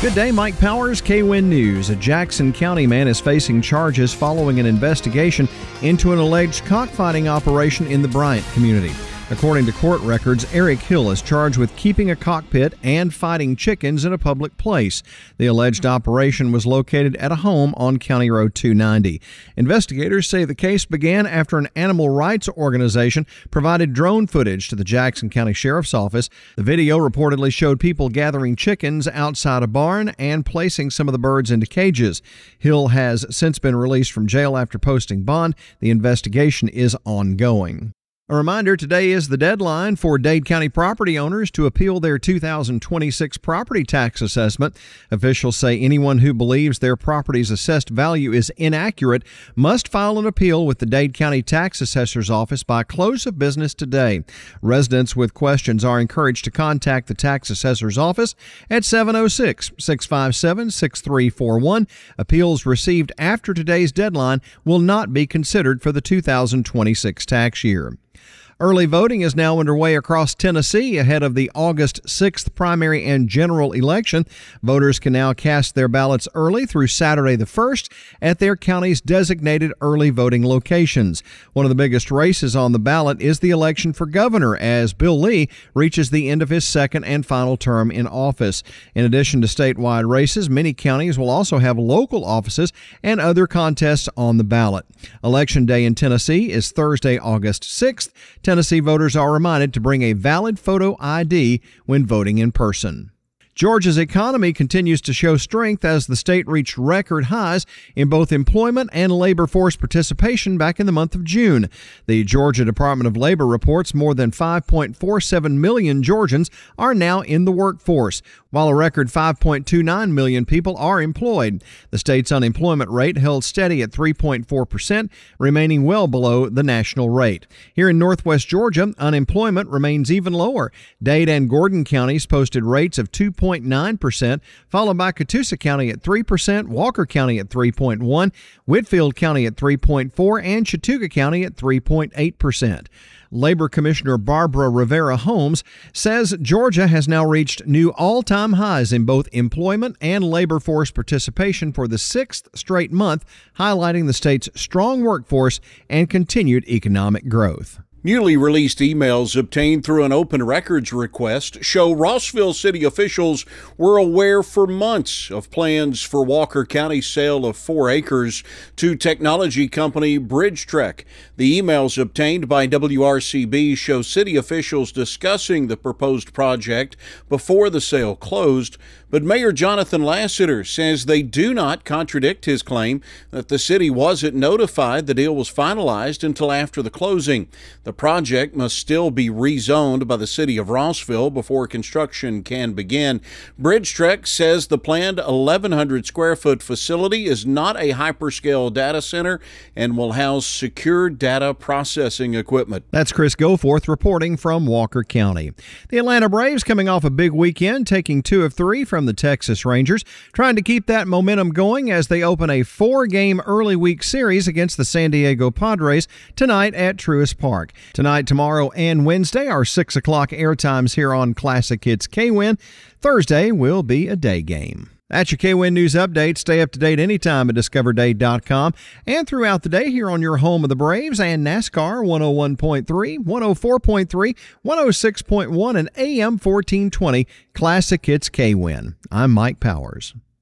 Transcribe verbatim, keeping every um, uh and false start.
Good day, Mike Powers, K W I N News. A Jackson County man is facing charges following an investigation into an alleged cockfighting operation in the Bryant community. According to court records, Eric Hill is charged with keeping a cockpit and fighting chickens in a public place. The alleged operation was located at a home on County Road two ninety. Investigators say the case began after an animal rights organization provided drone footage to the Jackson County Sheriff's Office. The video reportedly showed people gathering chickens outside a barn and placing some of the birds into cages. Hill has since been released from jail after posting bond. The investigation is ongoing. A reminder, today is the deadline for Dade County property owners to appeal their two thousand twenty-six property tax assessment. Officials say anyone who believes their property's assessed value is inaccurate must file an appeal with the Dade County Tax Assessor's Office by close of business today. Residents with questions are encouraged to contact the Tax Assessor's Office at seven oh six, six five seven, six three four one. Appeals received after today's deadline will not be considered for the two thousand twenty-six tax year. Early voting is now underway across Tennessee ahead of the August sixth primary and general election. Voters can now cast their ballots early through Saturday the first at their county's designated early voting locations. One of the biggest races on the ballot is the election for governor, as Bill Lee reaches the end of his second and final term in office. In addition to statewide races, many counties will also have local offices and other contests on the ballot. Election day in Tennessee is Thursday, August sixth. Tennessee voters are reminded to bring a valid photo I D when voting in person. Georgia's economy continues to show strength as the state reached record highs in both employment and labor force participation back in the month of June. The Georgia Department of Labor reports more than five point four seven million Georgians are now in the workforce, while a record five point two nine million people are employed. The state's unemployment rate held steady at three point four percent, remaining well below the national rate. Here in northwest Georgia, unemployment remains even lower. Dade and Gordon counties posted rates of two point nine percent, followed by Catoosa County at three percent, Walker County at three point one, Whitfield County at three point four, and Chattooga County at three point eight percent. Labor Commissioner Barbara Rivera Holmes says Georgia has now reached new all-time highs in both employment and labor force participation for the sixth straight month, highlighting the state's strong workforce and continued economic growth. Newly released emails obtained through an open records request show Rossville city officials were aware for months of plans for Walker County's sale of four acres to technology company Bridgetrek. The emails obtained by W R C B show city officials discussing the proposed project before the sale closed, but Mayor Jonathan Lassiter says they do not contradict his claim that the city wasn't notified the deal was finalized until after the closing. The project must still be rezoned by the city of Rossville before construction can begin. Bridgetrek says the planned eleven hundred square foot facility is not a hyperscale data center and will house secure data processing equipment. That's Chris Goforth reporting from Walker County. The Atlanta Braves coming off a big weekend, taking two of three from the Texas Rangers, trying to keep that momentum going as they open a four-game early week series against the San Diego Padres tonight at Truist Park. Tonight, tomorrow, and Wednesday are six o'clock air times here on Classic Hits K W I N. Thursday will be a day game. That's your K W I N News Update. Stay up to date anytime at discover dade dot com and throughout the day here on your home of the Braves and NASCAR one oh one point three, one oh four point three, one oh six point one, and A M fourteen twenty Classic Hits K W I N. I'm Mike Powers.